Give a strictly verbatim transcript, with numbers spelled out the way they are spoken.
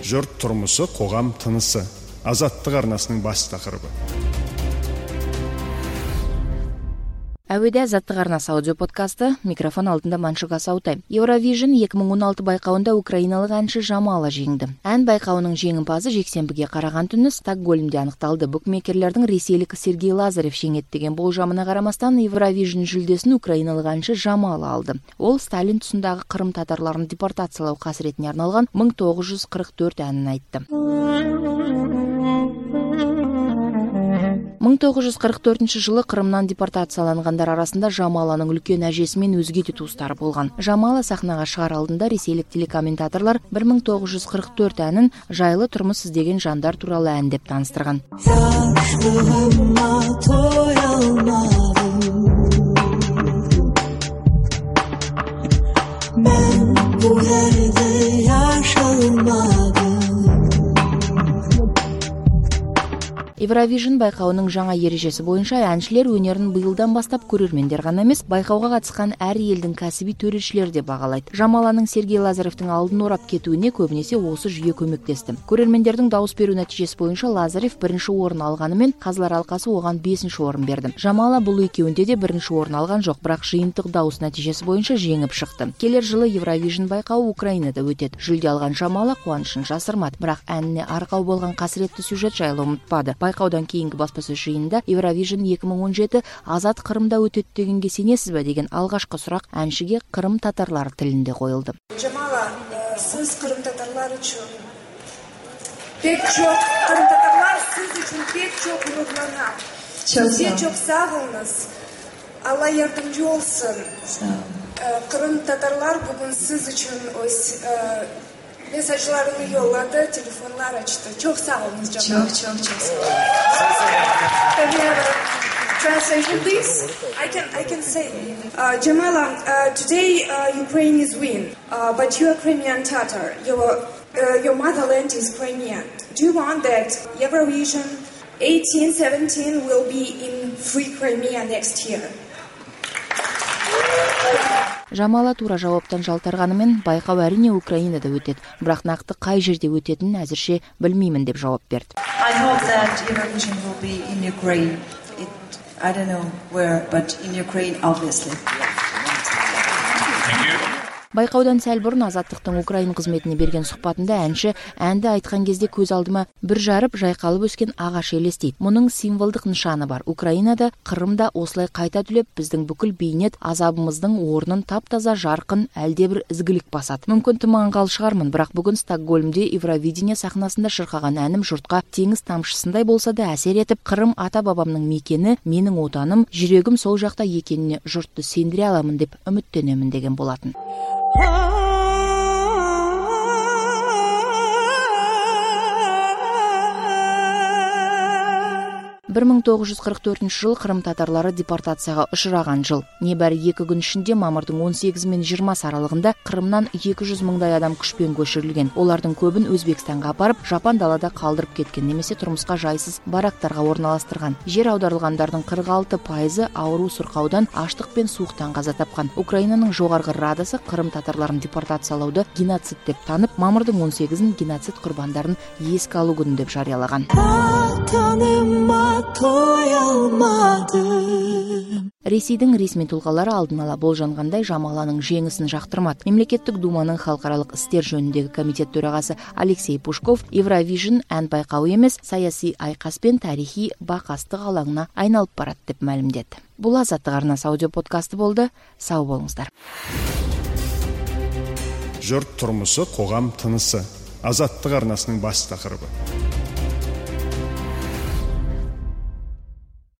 Жұрт тұрмысы, қоғам тынысы. Азаттық арнасының бас тақырыбы. Әуеде Азаттық арнасы аудио подкасты, микрофон алдында Маншуга Саутай. Евровижн екі мың он алты байқауында украиналық әнші Жамала жеңді. Ән байқауының жеңімпазы жексенбіге қараған түні Стокгольмде анықталды. Букмекерлердің ресейлік Сергей Лазарев жеңеді деген болжамына қарамастан Евровижн жүлдесін украиналық әнші Жамала алды. Ол Сталин тұсындағы Қырым татарларын депортациялау қасіретіне арналған мың тоғыз жүз қырық төрт әнін айтты. мың тоғыз жүз қырық төртінші жылы Қырымнан депортацияланғандар арасында Жамаланың үлкен әжесі мен өзге де туыстары болған. Жамала сахнаға шығар алдында ресейлік телекомментаторлар бір мың тоғыз жүз қырық төрт әнін жайлы тұрмыс іздеген жандар туралы ән деп таныстырған. Евровижн байқауының жаңа ережесі бойынша әншілер өнерін биылдан бастап көрермендер ғана емес, байқауға қатысқан әр елдің кәсіби төрешілері де бағалайды. Жамаланың Сергей Лазаревтің алдын орап кетуіне көбінесе осы жүйе көмектесті. Көрермендердің дауыс беру нәтижесі бойынша Лазарев бірінші орын алғанымен, Қазылар алқасы оған бесінші орын берді. Жамала бұл екеуінде де бірінші орын алған жоқ, бірақ жиынтық дауыс нәтижесі бойынша жеңіп шықты. Келер жылы Евровижн байқауы Украинада өтеді. Жүлде алған Жамала қуанышын жасырмады, бірақ әніне арқау болған қасіретті сюжет жайлы ұмытпады. Байқаудан кейінгі баспасөз жиынында Евровижн екі мың он жеті азат Қырымда өтеді дегенге сенесіз бе деген алғашқы сұрақ әншіге Қырым татарлары тілінде қойылды. Жамала, сіз Қырым татарлары үшін пек жоқ, Қырым татарлар сіз үшін пек жоқ ұрланам. Сізге çok sağ olunuz. Allah yardımcı olsun. Қырым татарлар бүгін сіз үшін өз mesajlarını yolladı, telefonlar açtı. Çok sağ olun Jamal. Çok çok çok sağ olun. Can we have a translation, please? I can I can say. Uh, Jamala, uh, today uh, Ukraine is win, uh, but you are Crimean Tatar. Your uh, your motherland is Crimean. Do you want that Eurovision eighteen seventeen will be in free Crimea next year? Жамала тура жауаптан жалтарғанымен, байқау әрине Украинада өтеді, бірақ нақты қай жерде өтетінін әзірше білмеймін деп жауап берді. I hope that Eurovision will be in Ukraine. It, I don't know where, but in Ukraine obviously. Thank you. Байқаудан сәл бұрын Азаттықтың Украин қызметіне берген сұхбатында әнші әнді айтқан кезде көз алдыма бір жарып жайқалып өскен ағаш елестейді. Мұның символдық нышаны бар. Украинада, Қырымда осылай қайта түлеп біздің бүкіл бейнет азабымыздың орнын тап-таза жарқын әлдебір ізгілік басады. Мүмкін тым аңғал шығармын, бірақ бүгін Стокгольмде Евровидение сахнасында шырқаған әнім жұртқа теңіз тамшысындай болса да әсер етіп, Қырым ата-бабамның мекені, менің отаным, жүрегім сол жақта екеніне жұртты сендіре аламын деп үміттенемін деген болатын. бір мың тоғыз жүз қырық төртінші жыл Қырым татарлары депортацияға ұшыраған жыл. Небәрі екі күн ішінде мамырдың он сегізі мен жиырмасы аралығында Қырымнан екі жүз мыңдай адам күшпен көшірілген. Олардың көбін Өзбекстанға апарып, Жапан далада қалдырып кеткен немесе тұрмысқа жайсыз барактарға орналастырған. Жер аударылғандардың қырық алты пайызы ауру сырқаудан, аштық пен суықтан қаза тапқан. Украинаның жоғарғы радасы Қырым татарларын депортациялауды геноцид деп танып, мамырдың он сегізін геноцид құрбандарын еске алу күні деп жариялаған. Ресейдің ресми тұлғалары алдын ала болжанғандай Жамаланың жеңісін жақтырмады. Мемлекеттік думаның халықаралық істер жөніндегі комитет төрағасы Алексей Пушков Евровижн ән байқауы емес, саяси айқас пен тарихи бақастық алаңына айналып барады деп мәлімдеді. Бұл Азаттық арнасы аудио подкасты болды. Сау болыңыздар. Жұрт тұрмысы, қоғам тынысы. Азаттық арнасының бас тақырыбы.